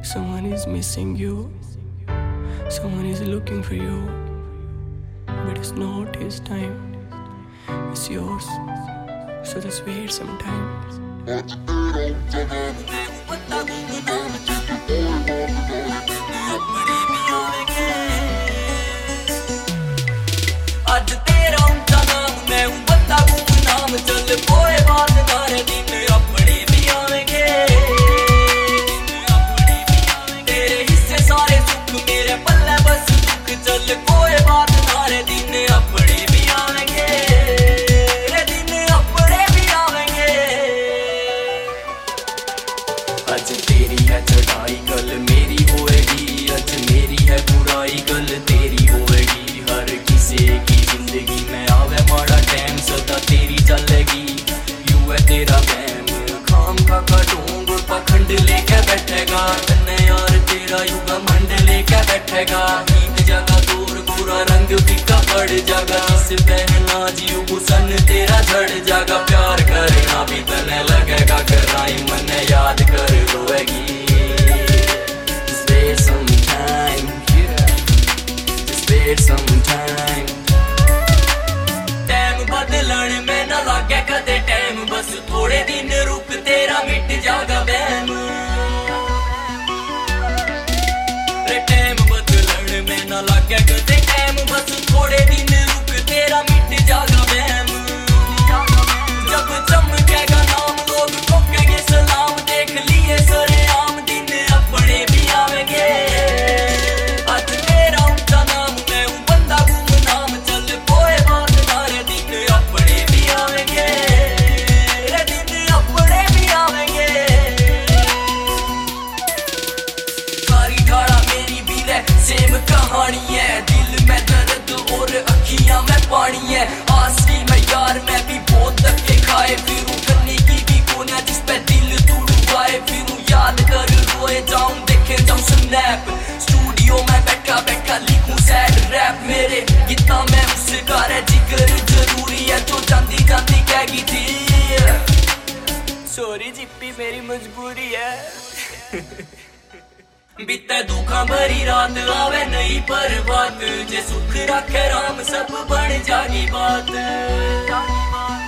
Someone is missing you. Someone is looking for you. But it's not his time. It's yours. So just wait some time. आज तेरा ऊंचा नाम मैं हूँ बता गुमनाम चल पोए बात तारे दिन अपने भी आवेंगे तेरे हिस्से सारे सुख मेरे पल्ले बस दुख चल कोई बात तारे दिन अपने भी आवेंगे दिन अपने भी आवेंगे आज तेरी है चढ़ाई कल मेरी होएगी आज मेरी है बुराई कल तेरी होएगी हर किसी की जिंदगी में आवे माड़ा टाइम सदा तेरी चलेगी यू है तेरा वहम खाम का ढोंग पखंड लेके बैठेगा तन्ने यार तेरा युग मंड लेके बैठेगा हीत जगह दूर पूरा रंग फीका पड़ जागा जिस बहना जीव गुसन तेरा झड़ जागा प्यार करना भी तने लगेगा कराई मन याद कर रोएगी Just wait some time Just wait some time time बदलन में न लागे कदे टाइम बस थोड़े दिन रुक तेरा मिट जागा वहम टाइम बदलन में न लागे कदे टाइम बस थोड़े दिन रुक तेरा मिट जागा वहम जब चमकेगा नाम लोग ठोकेंगे सलाम देख लिए सरेआम दिन अपने भी आवेंगे आज तेरा ऊंचा नाम मैं हूँ बंदा गुमनाम चल कोई बात तारे दिन अपने भी आवेंगे दिन अपने भी आवेंगे सारी ठाड़ा मेरी भी है सेम कहानी है दिल में दर्द और अखियां में पानी है आसली में यार मैं भी बहुत धक्के खाए फिरूं करने की भी कोना जिस पे दिल तू डुबाए फिरूं याद कर रोए जाऊं देखे जाऊं स्नैप स्टूडियो में बैठा बैठा लिखूं सैड रैप मेरे गीता में उसका है जिगर जरूरी है तो जाती जाती कहेगी थी सॉरी जिप्पी मेरी मजबूरी है बीते दुखा भरी रात आवे नहीं पर बात जे सुख रखे राम सब बन जागी बात